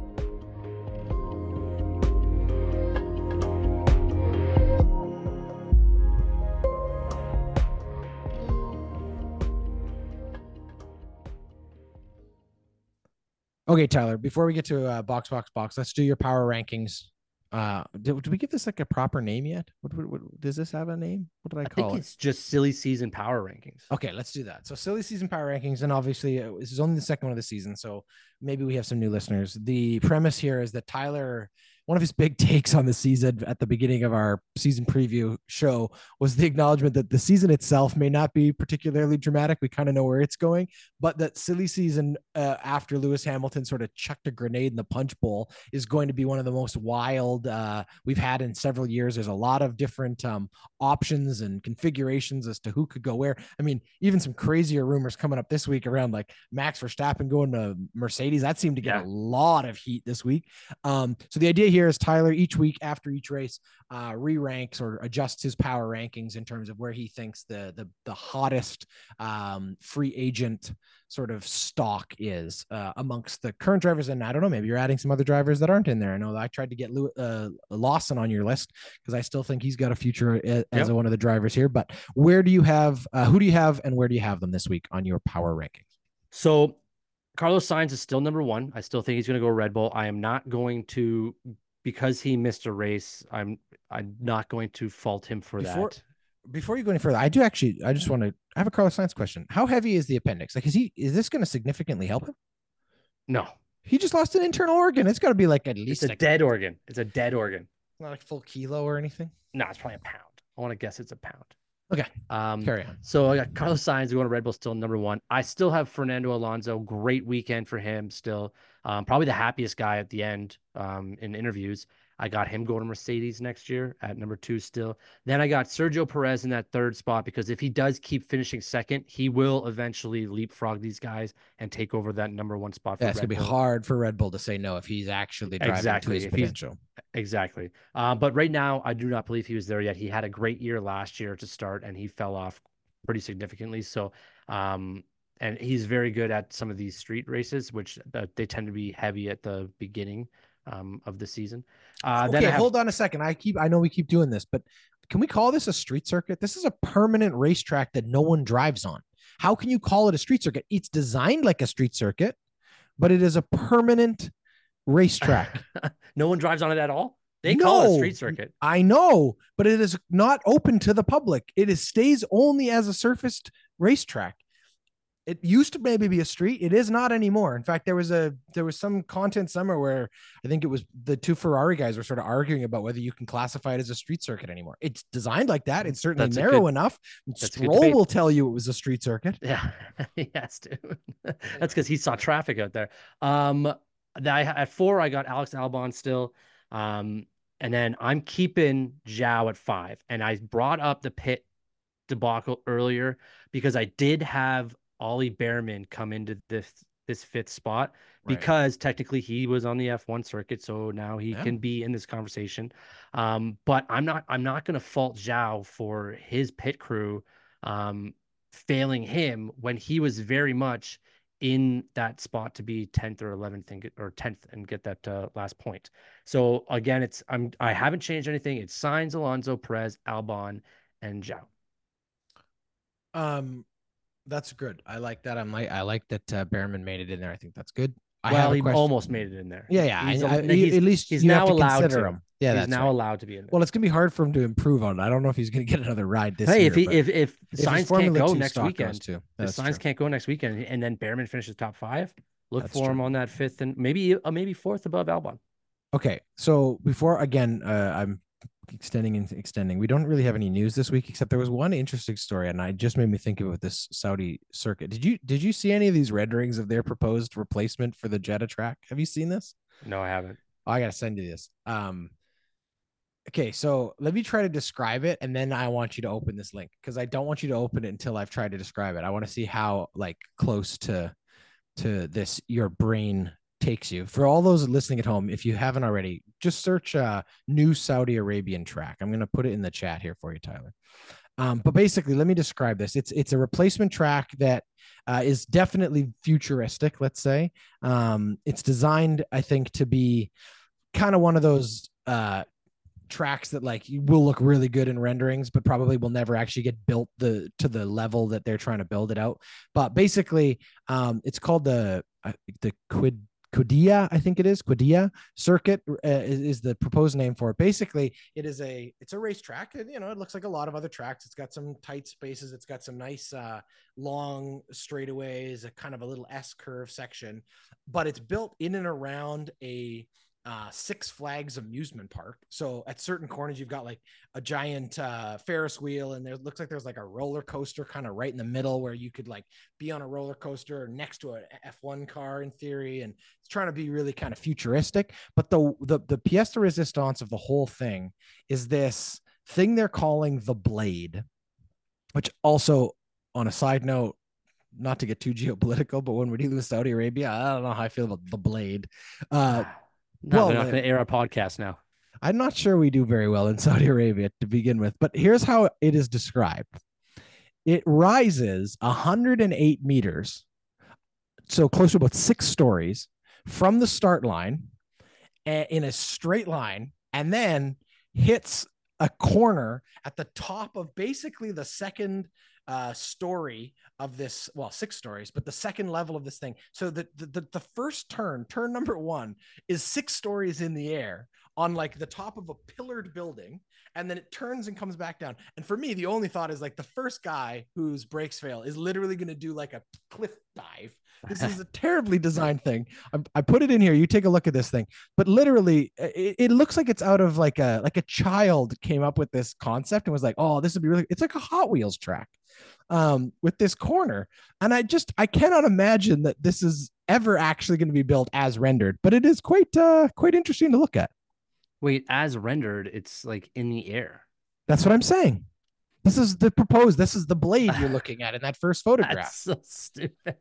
Okay, Tyler, before we get to uh, box, box, box, let's do your power rankings. Uh, did, did we give this like a proper name yet? What, what, what does this have a name? What did I, I call think it? it's just silly season power rankings. Okay, let's do that. So, silly season power rankings, and obviously, uh, this is only the second one of the season, so maybe we have some new listeners. The premise here is that Tyler, one of his big takes on the season at the beginning of our season preview show was the acknowledgement that the season itself may not be particularly dramatic. We kind of know where it's going, but that silly season uh, after Lewis Hamilton sort of chucked a grenade in the punch bowl is going to be one of the most wild uh, we've had in several years. There's a lot of different um, options and configurations as to who could go where. I mean, even some crazier rumors coming up this week around like Max Verstappen going to Mercedes. That seemed to get yeah. a lot of heat this week. Um, so the idea here is Tyler each week after each race uh, re-ranks or adjusts his power rankings in terms of where he thinks the the, the hottest um, free agent sort of stock is uh, amongst the current drivers. And I don't know, maybe you're adding some other drivers that aren't in there. I know that I tried to get Lew- uh, Lawson on your list because I still think he's got a future as yep. one of the drivers here. But where do you have, uh, who do you have and where do you have them this week on your power rankings? So Carlos Sainz is still number one. I still think he's going to go Red Bull. I am not going to, because he missed a race, I'm I'm not going to fault him for before, that. Before you go any further, I do actually, I just want to, I have a Carlos Sainz question. How heavy is the appendix? Like, is he, is this going to significantly help him? No. He just lost an internal organ. It's got to be like at least it's a like, dead organ. It's a dead organ. Not like full kilo or anything. No, it's probably a pound. I want to guess it's a pound. Okay. Um, Carry on. So I got Carlos Sainz going to Red Bull still number one. I still have Fernando Alonso. Great weekend for him still. Um, probably the happiest guy at the end um, in interviews. I got him going to Mercedes next year at number two still. Then I got Sergio Perez in that third spot because if he does keep finishing second, he will eventually leapfrog these guys and take over that number one spot. For yeah, it's Red gonna Bull. be hard for Red Bull to say no if he's actually driving exactly. to his if potential. Exactly. Uh, but right now, I do not believe he was there yet. He had a great year last year to start, and he fell off pretty significantly. So, um, and he's very good at some of these street races, which uh, they tend to be heavy at the beginning um, of the season. Uh, okay, then have... hold on a second. I keep, I know we keep doing this, but can we call this a street circuit? This is a permanent racetrack that no one drives on. How can you call it a street circuit? It's designed like a street circuit, but it is a permanent racetrack. No one drives on it at all. They no, call it a street circuit. I know, but it is not open to the public. It is stays only as a surfaced racetrack. It used to maybe be a street. It is not anymore. In fact, there was a there was some content somewhere where I think it was the two Ferrari guys were sort of arguing about whether you can classify it as a street circuit anymore. It's designed like that. It's certainly that's narrow good, enough. Stroll will tell you it was a street circuit. Yeah, yes, dude. That's because he saw traffic out there. Um, I, at four, I got Alex Albon still. Um, and then I'm keeping Zhao at five. And I brought up the pit debacle earlier because I did have Ollie Behrman come into this this fifth spot Right. because technically he was on the F one circuit, so now he Yeah. can be in this conversation. Um, but I'm not I'm not going to fault Zhao for his pit crew um, failing him when he was very much in that spot to be tenth or eleventh and get, or tenth and get that uh, last point. So again, it's I'm I haven't changed anything. It's Sainz, Alonso, Perez, Albon, and Zhao. Um, that's good. I like that. I'm like, I like that uh, Behrman made it in there. I think that's good. I well, have a he question. almost made it in there. Yeah, yeah. He's, I, I, he's, at least he's you now have to allowed consider to. him. Yeah, he's that's now right. allowed to be in there. Well, it's gonna be hard for him to improve on it. I don't know if he's gonna get another ride this hey, year. if he but if if if his Sainz can't Formula go two next stock goes weekend, too, if that's Sainz true. can't go next weekend, and then Behrman finishes top five, look That's for him true. on that fifth and maybe uh, maybe fourth above Albon. Okay, so before again, uh, I'm extending and extending. We don't really have any news this week, except there was one interesting story, and I just made me think about this Saudi circuit. Did you did you see any of these renderings of their proposed replacement for the Jeddah track? Have you seen this? No, I haven't. Oh, I gotta send you this. Um, okay, so let me try to describe it, and then I want you to open this link because I don't want you to open it until I've tried to describe it. I want to see how like close to to this your brain takes you. For all those listening at home, if you haven't already, just search uh new Saudi Arabian track. I'm going to put it in the chat here for you, Tyler. Um, but basically, let me describe this. It's it's a replacement track that uh, is definitely futuristic, let's say. Um, it's designed, I think, to be kind of one of those uh, tracks that like will look really good in renderings, but probably will never actually get built the to the level that they're trying to build it out. But basically, um, it's called the uh, the Quid Qiddiya, I think it is Qiddiya circuit uh, is, is the proposed name for it. Basically, it is a it's a racetrack. You know, it looks like a lot of other tracks. It's got some tight spaces. It's got some nice uh, long straightaways, a kind of a little S curve section, but it's built in and around a uh, Six Flags amusement park. So at certain corners, you've got like a giant uh, Ferris wheel, and there looks like there's like a roller coaster kind of right in the middle where you could like be on a roller coaster next to an F one car in theory. And it's trying to be really kind of futuristic. But the the the pièce de résistance of the whole thing is this thing they're calling the Blade, which also, on a side note, not to get too geopolitical, but when we're dealing with Saudi Arabia, I don't know how I feel about the Blade. Uh, no, well, they're not going to air a podcast now. I'm not sure we do very well in Saudi Arabia to begin with, but here's how it is described. It rises one hundred eight meters, so close to about six stories from the start line in a straight line, and then hits a corner at the top of basically the second uh, story of this, well, six stories, but the second level of this thing. So the, the, the first turn, turn number one, is six stories in the air on like the top of a pillared building. And then it turns and comes back down. And for me, the only thought is like the first guy whose brakes fail is literally going to do like a cliff dive. This is a terribly designed thing. I, I put it in here. You take a look at this thing, but literally it, it looks like it's out of like a, like a child came up with this concept and was like, oh, this would be really, it's like a Hot Wheels track um, with this corner. And I just, I cannot imagine that this is ever actually going to be built as rendered, but it is quite, uh, quite interesting to look at. Wait, as rendered, it's like in the air. That's what I'm saying. This is the proposed. This is the Blade you're looking at in that first photograph. That's so stupid.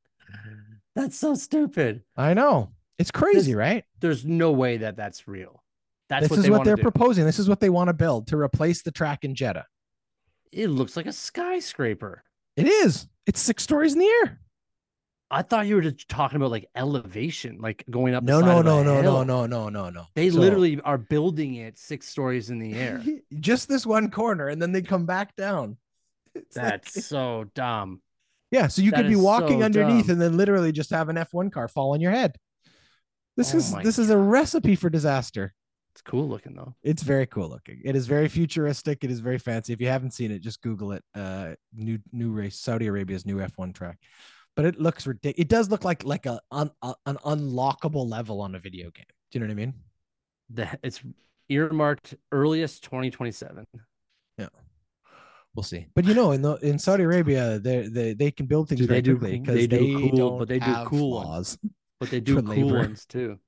That's so stupid. I know. It's crazy, There's, right? There's no way that that's real. That's this what is they what they're do. proposing. This is what they want to build to replace the track in Jeddah. It looks like a skyscraper. It is. It's six stories in the air. I thought you were just talking about like elevation, like going up. No, the side no, of no, a no, hill. no, no, no, no, no. They so, literally are building it six stories in the air. Just this one corner, and then they come back down. It's That's like, so dumb. Yeah, so you that could be walking so underneath dumb. and then literally just have an F one car fall on your head. This oh is this God. is a recipe for disaster. It's cool looking though. It's very cool looking. It is very futuristic. It is very fancy. If you haven't seen it, just Google it. Uh, new new race, Saudi Arabia's new F one track. But it looks ridiculous. It does look like like a, un, a an unlockable level on a video game. Do you know what I mean? The, it's earmarked earliest twenty twenty-seven. Yeah. We'll see. But you know, in the in Saudi Arabia, they they they can build things do very they do, quickly because they they do cool, don't but they do have cool flaws. ones. But they do cool labor. ones too.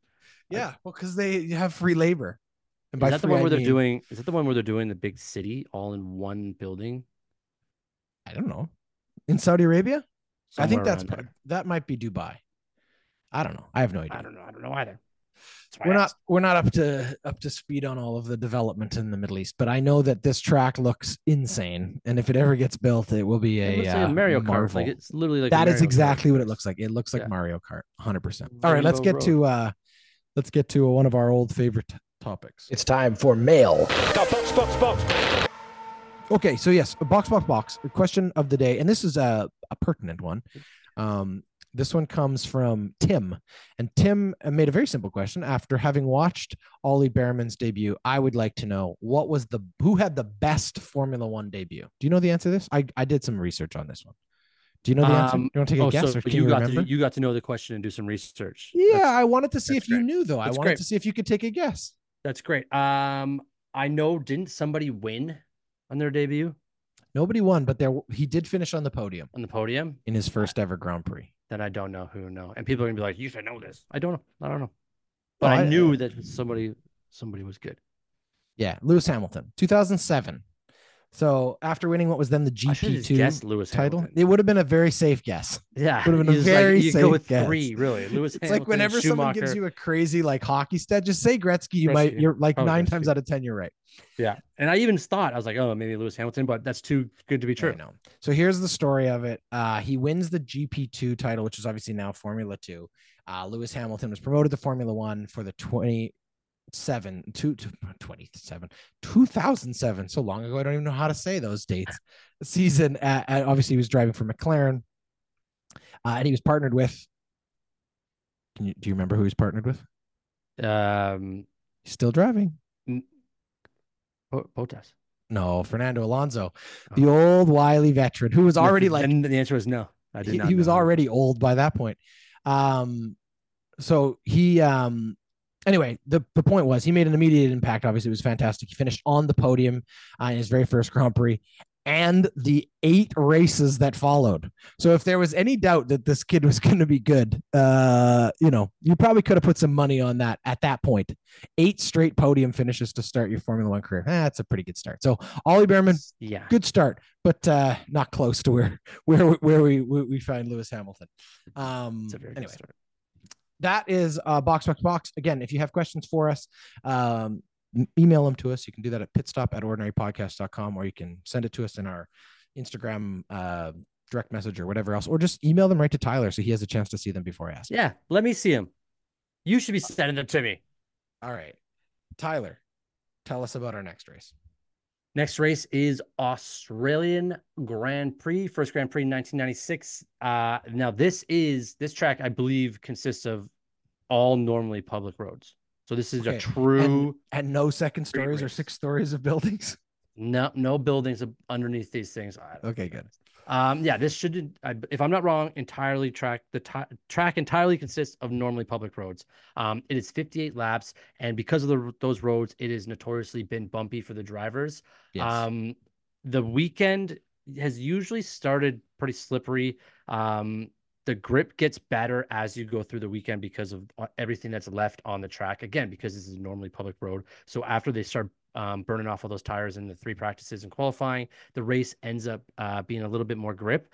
Yeah, well, because they have free labor. And Is by that the free, one I where they're mean, doing? Is that the one where they're doing the big city all in one building I don't know. In Saudi Arabia? I somewhere think that's around there? that might be Dubai. I don't know. I have no idea. I don't know. I don't know either. That's why We're I not asked. we're not up to up to speed on all of the development in the Middle East, but I know that this track looks insane, and if it ever gets built, it will be It a, looks like a uh, Mario Kart. marvel. Like it's literally like a That is Mario Kart exactly what it course. looks like. It looks like Yeah. Mario Kart, one hundred percent. All right, let's Rainbow get Road. to uh, let's get to one of our old favorite t- topics. It's time for mail. Box, box, box. Okay, so yes, a box, box, box. The question of the day, and this is a, a pertinent one. Um, this one comes from Tim, and Tim made a very simple question. After having watched Ollie Behrman's debut, I would like to know what was the who had the best Formula One debut. Do you know the answer to this? I, I did some research on this one. Do you know the answer? Um, Do you want to take a oh, guess, so or can you you, got remember? to you got to know the question and do some research. yeah, That's, I wanted to see that's if you great. knew, though. That's I wanted great. to see if you could take a guess. that's great. Um, I know. Didn't somebody win on their debut Nobody won, but there he did finish on the podium on the podium? in his first ever Grand Prix. Then I don't know who know. And people are gonna be like, "You should know this." I don't know. I don't know. But Well, I, I- knew that somebody somebody was good. Yeah, Lewis Hamilton, two thousand seven. So after winning what was then the I should G P have two guessed Lewis title, Hamilton. it would have been a very safe guess. Yeah, would have been a he's very like, you safe go with guess. three, really. Lewis It's Hamilton, like whenever someone gives Schumacher. you a crazy like hockey stat, just say Gretzky. You might, Gretzky. you're like Oh, nine Gretzky. times out of ten, you're right. Yeah, and I even thought I was like, oh, maybe Lewis Hamilton, but that's too good to be true. I know. So here's the story of it. Uh, he wins the G P two title, which is obviously now Formula Two. Uh, Lewis Hamilton was promoted to Formula One for the twenty-seven, two, twenty-seven, two thousand seven. So long ago, I don't even know how to say those dates. Season. At, at, obviously, he was driving for McLaren, uh, and he was partnered with. Can you do you remember who he's partnered with? Um, He's still driving. Bo- Bottas. No, Fernando Alonso, the old wily veteran who was already like and the answer was no. I did he, not. he was know. already old by that point. Um, so he um anyway, the, the point was he made an immediate impact. Obviously, it was fantastic. He finished on the podium uh, in his very first Grand Prix and the eight races that followed. So if there was any doubt that this kid was going to be good, uh, you know, you probably could have put some money on that at that point. Eight straight podium finishes to start your Formula One career. Eh, that's a pretty good start. So Ollie Behrman, Yeah. good start, but uh, not close to where where where we we find Lewis Hamilton. Um, It's a very anyway, good start. that is uh, box box box. Again, if you have questions for us, um, email them to us. You can do that at pitstop at ordinary podcast dot com, or you can send it to us in our Instagram uh, direct message or whatever else, or just email them right to Tyler so he has a chance to see them before I ask. Yeah, let me see him. You should be sending them to me. All right, Tyler, tell us about our next race. Next race is Australian Grand Prix, first Grand Prix nineteen ninety-six. Uh, now this is this track, I believe, consists of all normally public roads. So this is Okay. a true And, and no second Street stories or race. six stories of buildings. no no buildings underneath these things. I don't Okay, know. good. Um, yeah, this should, I- if I'm not wrong, entirely track the ti track entirely consists of normally public roads. Um, it is fifty-eight laps, and because of the, those roads, it has notoriously been bumpy for the drivers. Yes. Um, the weekend has usually started pretty slippery. Um, the grip gets better as you go through the weekend because of uh, everything that's left on the track. Again, because this is normally public road. So after they start um, burning off all those tires in the three practices and qualifying, the race ends up uh, being a little bit more grip.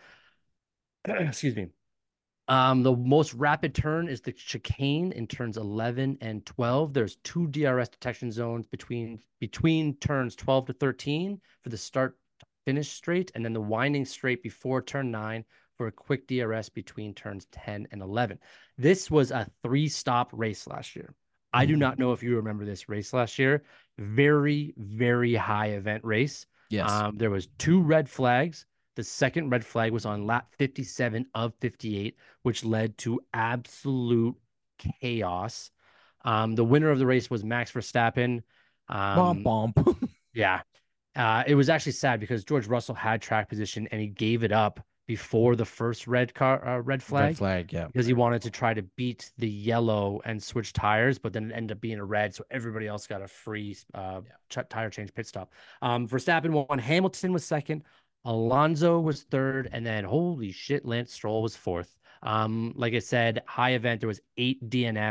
Excuse me. Um, the most rapid turn is the chicane in turns eleven and twelve. There's two D R S detection zones between between turns twelve to thirteen for the start finish straight, and then the winding straight before turn nine for a quick D R S between turns ten and eleven. This was a three-stop race last year. I do not know if you remember this race last year. Very, very high event race. Yes. Um, there was two red flags. The second red flag was on lap fifty-seven of fifty-eight, which led to absolute chaos. Um, the winner of the race was Max Verstappen. Um, Bomb bomb. yeah. Uh, it was actually sad because George Russell had track position and he gave it up before the first red car uh, red flag Red flag, yeah. because he wanted to try to beat the yellow and switch tires, but then it ended up being a red, so everybody else got a free uh, yeah. ch- tire change pit stop. Um, Verstappen won, Hamilton was second, Alonso was third, and then holy shit, Lance Stroll was fourth. Um, like I said, high event, there was eight D N Fs.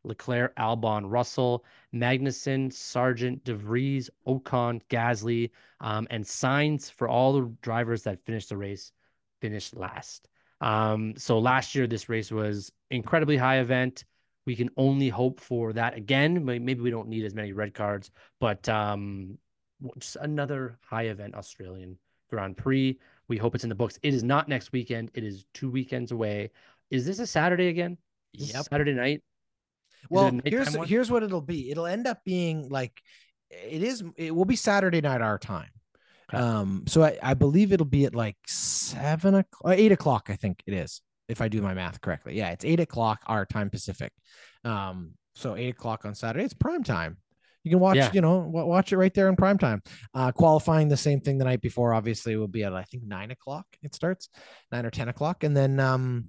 Leclerc, Albon, Russell, Magnussen, Sargent, De Vries, Ocon, Gasly, um, and Sainz, for all the drivers that finished the race, finished last. Um, so last year, this race was incredibly high event. We can only hope for that again. Maybe we don't need as many red cards, but um, just another high event Australian Grand Prix. We hope it's in the books. It is not next weekend. It is two weekends away. Is this a Saturday again? Is Yep. Saturday night? Is well, here's one? here's what it'll be. It'll end up being like it is. It will be Saturday night our time. Okay. Um, so I, I believe it'll be at like seven o'clock, eight o'clock. I think it is, if I do my math correctly. Yeah, it's eight o'clock our time Pacific. Um, so eight o'clock on Saturday. It's prime time. You can watch, yeah. you know, watch it right there in prime time. Uh, qualifying the same thing the night before, obviously, will be at I think nine o'clock. It starts nine or ten o'clock, and then um,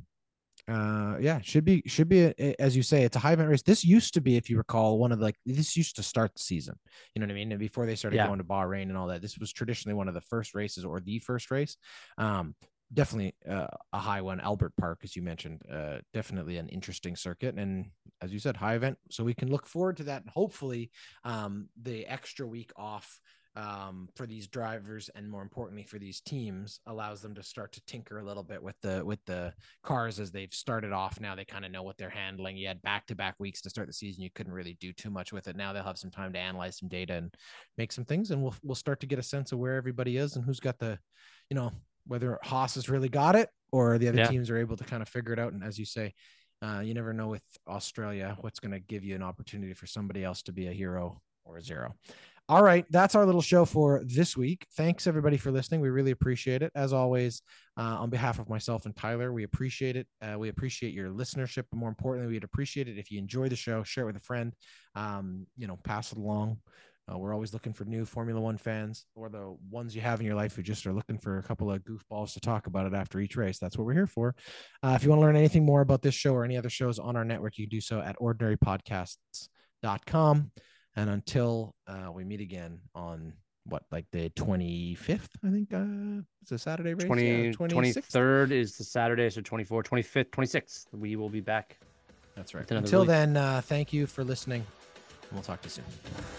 uh, yeah, should be should be a, as you say, it's a high event race. This used to be, if you recall, one of the, like this used to start the season. You know what I mean? And before they started yeah. going to Bahrain and all that, this was traditionally one of the first races or the first race. Um, definitely uh, a high one. Albert Park, as you mentioned, uh, definitely an interesting circuit, and as you said, high event. So we can look forward to that, and hopefully um, the extra week off um, for these drivers, and more importantly for these teams, allows them to start to tinker a little bit with the with the cars as they've started off. Now they kind of know what they're handling. You had back-to-back weeks to start the season. You couldn't really do too much with it. Now they'll have some time to analyze some data and make some things, and we'll we'll start to get a sense of where everybody is and who's got the, you know, whether Haas has really got it or the other yeah. teams are able to kind of figure it out. And as you say, uh, you never know with Australia what's going to give you an opportunity for somebody else to be a hero or a zero. All right, that's our little show for this week. Thanks, everybody, for listening. We really appreciate it. As always, uh, on behalf of myself and Tyler, we appreciate it. Uh, we appreciate your listenership. But more importantly, we'd appreciate it if you enjoy the show, share it with a friend, um, you know, pass it along. Uh, we're always looking for new Formula One fans, or the ones you have in your life who just are looking for a couple of goofballs to talk about it after each race. That's what we're here for. Uh, if you want to learn anything more about this show or any other shows on our network, you can do so at ordinary podcasts dot com. And until uh, we meet again on what, like the twenty-fifth, I think uh, it's a Saturday race. twenty, yeah, twenty-third is the Saturday, so twenty-fourth, twenty-fifth, twenty-sixth. We will be back. That's right. Until week. then, uh, thank you for listening. And we'll talk to you soon.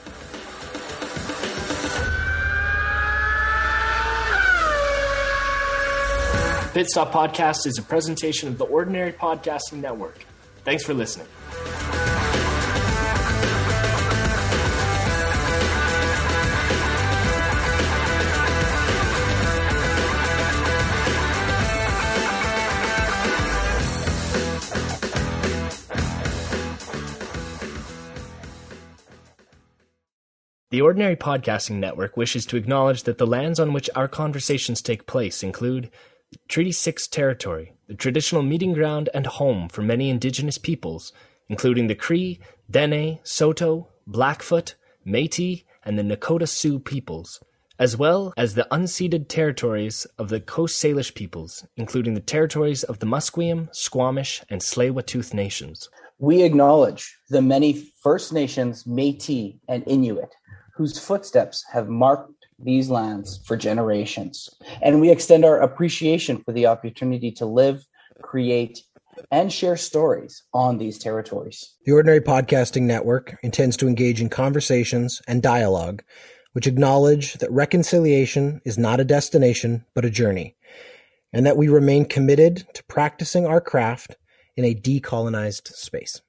Pit Stop Podcast is a presentation of the Ordinary Podcasting Network. Thanks for listening. The Ordinary Podcasting Network wishes to acknowledge that the lands on which our conversations take place include Treaty six territory, the traditional meeting ground and home for many indigenous peoples, including the Cree, Dene, Saulteaux, Blackfoot, Métis, and the Nakota Sioux peoples, as well as the unceded territories of the Coast Salish peoples, including the territories of the Musqueam, Squamish, and Tsleil-Waututh nations. We acknowledge the many First Nations, Métis, and Inuit, whose footsteps have marked these lands for generations. And we extend our appreciation for the opportunity to live, create, and share stories on these territories. The Ordinary Podcasting Network intends to engage in conversations and dialogue which acknowledge that reconciliation is not a destination, but a journey, and that we remain committed to practicing our craft in a decolonized space.